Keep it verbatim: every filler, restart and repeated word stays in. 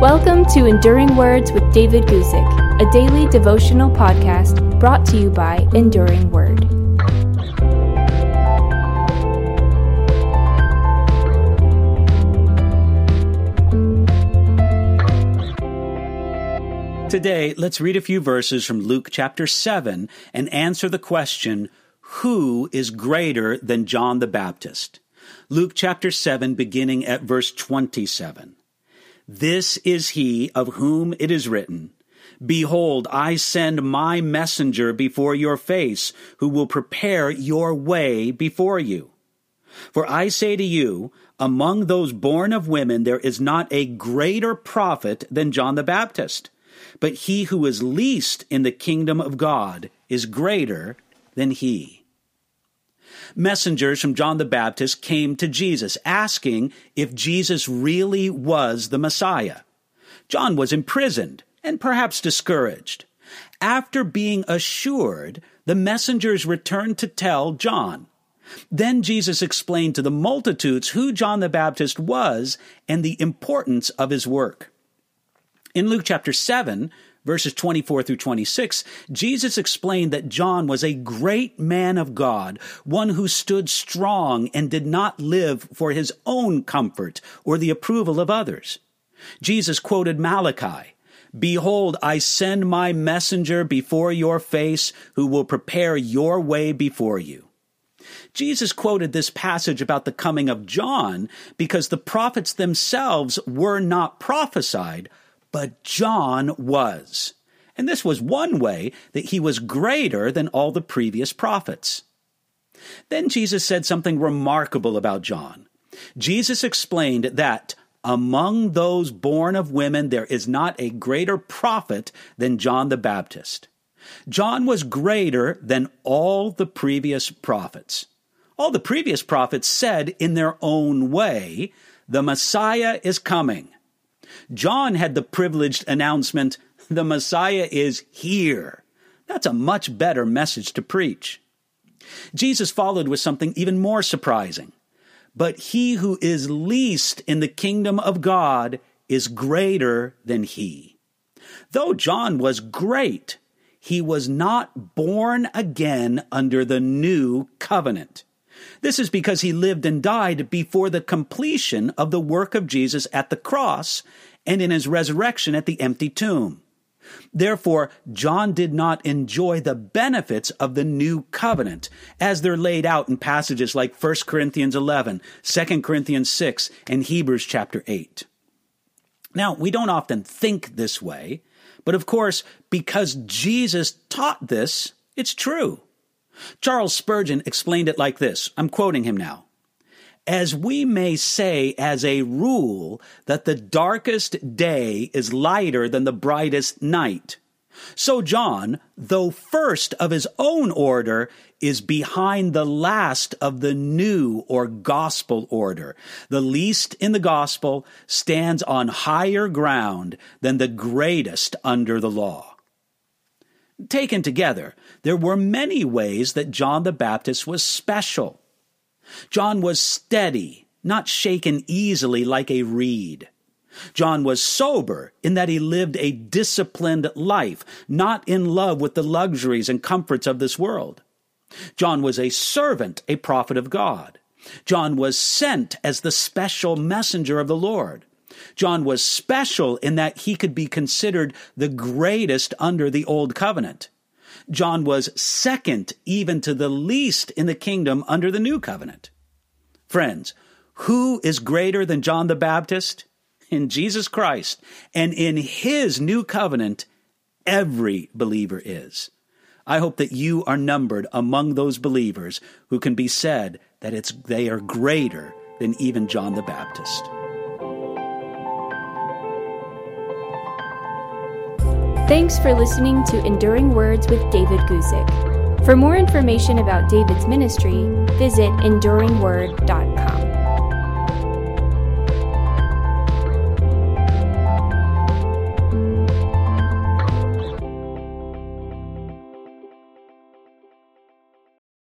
Welcome to Enduring Words with David Guzik, a daily devotional podcast brought to you by Enduring Word. Today, let's read a few verses from Luke chapter seven and answer the question, who is greater than John the Baptist? Luke chapter seven, beginning at verse twenty-seven. This is he of whom it is written, Behold, I send my messenger before your face, who will prepare your way before you. For I say to you, among those born of women there is not a greater prophet than John the Baptist. But he who is least in the kingdom of God is greater than he. Messengers from John the Baptist came to Jesus, asking if Jesus really was the Messiah. John was imprisoned and perhaps discouraged. After being assured, the messengers returned to tell John. Then Jesus explained to the multitudes who John the Baptist was and the importance of his work. In Luke chapter seven, verses twenty-four through twenty-six, Jesus explained that John was a great man of God, one who stood strong and did not live for his own comfort or the approval of others. Jesus quoted Malachi, Behold, I send my messenger before your face, who will prepare your way before you. Jesus quoted this passage about the coming of John because the prophets themselves were not prophesied, but John was. And this was one way that he was greater than all the previous prophets. Then Jesus said something remarkable about John. Jesus explained that among those born of women there is not a greater prophet than John the Baptist. John was greater than all the previous prophets. All the previous prophets said in their own way, the Messiah is coming. John had the privileged announcement, the Messiah is here. That's a much better message to preach. Jesus followed with something even more surprising. But he who is least in the kingdom of God is greater than he. Though John was great, he was not born again under the new covenant. This is because he lived and died before the completion of the work of Jesus at the cross and in his resurrection at the empty tomb. Therefore, John did not enjoy the benefits of the new covenant as they're laid out in passages like First Corinthians eleven, Second Corinthians six, and Hebrews chapter eight. Now, we don't often think this way, but of course, because Jesus taught this, it's true. Charles Spurgeon explained it like this. I'm quoting him now. As we may say as a rule that the darkest day is lighter than the brightest night, so John, though first of his own order, is behind the last of the new or gospel order. The least in the gospel stands on higher ground than the greatest under the law. Taken together, there were many ways that John the Baptist was special. John was steady, not shaken easily like a reed. John was sober in that he lived a disciplined life, not in love with the luxuries and comforts of this world. John was a servant, a prophet of God. John was sent as the special messenger of the Lord. John was special in that he could be considered the greatest under the old covenant. John was second even to the least in the kingdom under the new covenant. Friends, who is greater than John the Baptist? In Jesus Christ, and in his new covenant, every believer is. I hope that you are numbered among those believers who can be said that it's they are greater than even John the Baptist. Thanks for listening to Enduring Words with David Guzik. For more information about David's ministry, visit enduring word dot com.